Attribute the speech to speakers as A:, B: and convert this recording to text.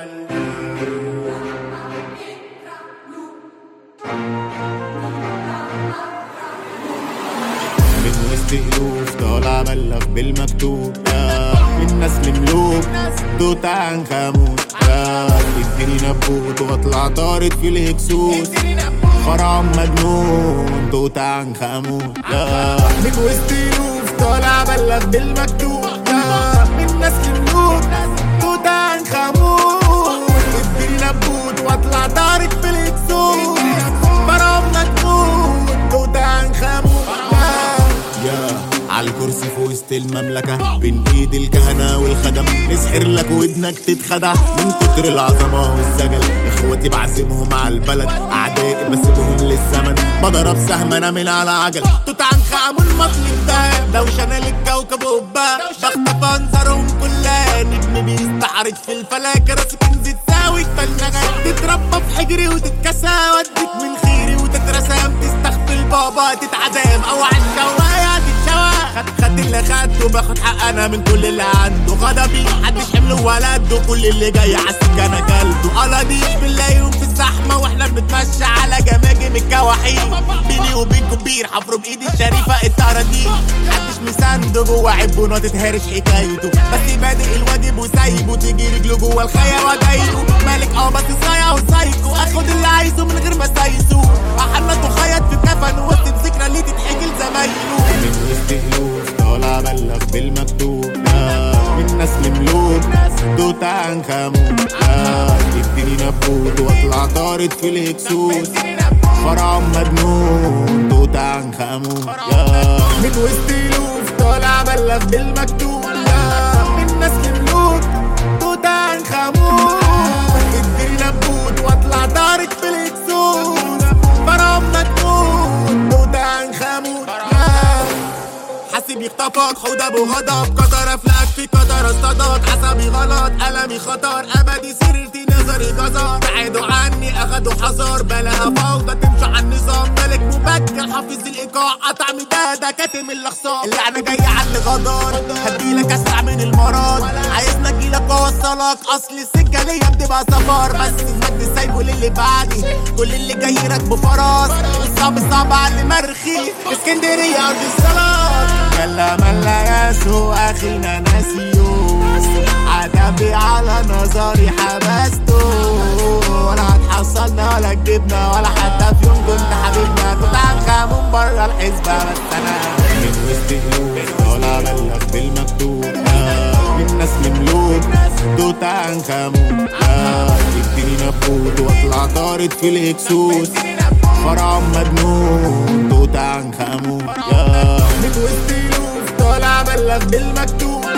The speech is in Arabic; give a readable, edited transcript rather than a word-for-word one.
A: من وسط ألوف طالع بلغ بالمكتوب من نسل ملوك توت عنخ آمون. اديني نبوت واطلع طارد في الهكسوس فرعون مجنون توت عنخ آمون. من وسط ألوف طالع بلغ بالمكتوب من نسل ملوك توت عنخ آمون. اديني نبوت واطلع طارد في الهكسوس فرعون مجنون توت عنخ آمون. عالكرسي في وسط المملكة بين ايد الكهنة والخدم نسحر لك ودنك تتخدع من كتر العظمة والسجل. اخواتي بعزمهم على البلد اعدائي بسيبهم للزمن بضرب سهم انا من على عجل توت عنخ آمون مطلق دهب دوشنا للكوكب قبة بخطف انظارهم كلها نجم بيستعرض في الفلك راس كنز تساوي تفلغة تتربى في حجري وتتكسى وديك من خيري وتترسم تستخفي البابا تتعزم او عالشواية تتشوى. خدت اللي خدته باخد حق انا من كل اللي عنده غضبي محدش حمله ولده كل اللي جاي عالسكة انا كلته قلديش بنلاقيهم في الزحمة واحنا بنتمشى على جماجم الكواحين بيني وبينكم بير حفروا بايدي الشريفة الطراديق محدش مسانده جوه عبه تتهرش حكايته بس بادئ الواجب وسايبه تيجي رجله جوه الخيا وجايبه مالك بس صايع وسايكو اخد اللي عايزه من غير ما سايسه احنط وخيط في كفن وسط ذكرى اللي تتحكي لزمايله. من وسط ألوف طالع بلغ بالمكتوب من نسل ملوك توت عنخ آمون. اديني نبوت واطلع طارد في الهكسوس فرعون مجنون توت عنخ آمون. من وسط ألوف طالع بلغ بالمكتوب من نسل ملوك توت عنخ آمون. اديني نبوت واطلع طارد في الهكسوس فرعون مجنون توت عنخ آمون. حاسب يخطفك حوض ابو غضب قطر افلاك في قطر اصطادك عصبي غلط ألمي خطر ابدي سررتي نظري جزر بعدوا عني اخدوا حذر بلاها فوضى تمشوا على النظام ملك مبكر حافظ الايقاع قطع مدادة كاتم الاخصام اللعنة جاية على اللي غدار هديلك اسرع من المرض عايزنا اجيلك واوصلك اصل السكة ليا بتبقى سفر بس المجد سايبه للي بعدي كل اللي جاي راكبه فرس الصعب على اللي مرخي اسكندرية ارض الصلاة. كلا ملا يسوع اخينا ناسيو عتبي على نظري حبسته ولا هتحصلنا ولا كدبنا ولا حتى في يوم كنت حبيبنا توت عنخ آمون بره الحسبة بس انا من وسط ألوف طالع بلغ بالمكتوب من نسل ملوك توت عنخ آمون. اديني نبوت واطلع طارد في الهكسوس فرعون مجنون توت عنخ آمون. من وسط ألوف طالع بلغ بالمكتوب